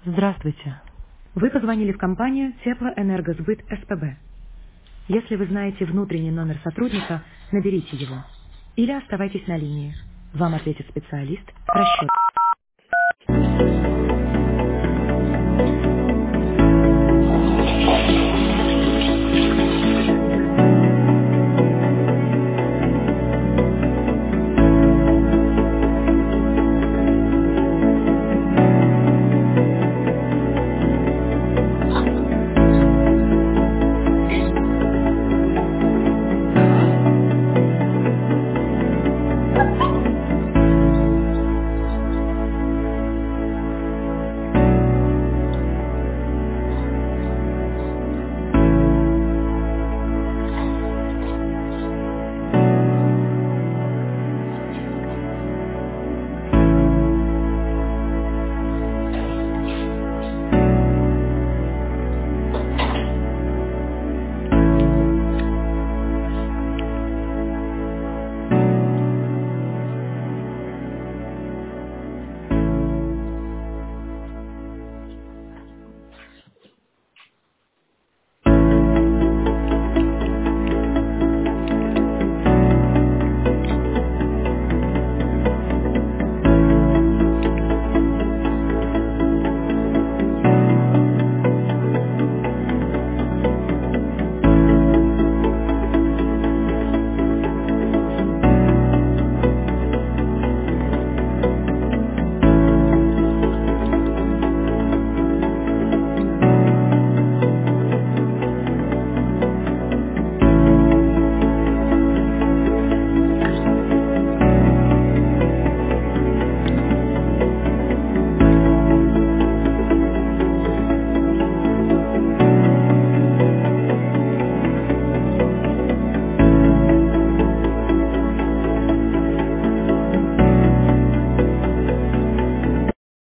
Здравствуйте. Вы позвонили в компанию Теплоэнергосбыт СПБ. Если вы знаете внутренний номер сотрудника, наберите его. Или оставайтесь на линии. Вам ответит специалист по расчету.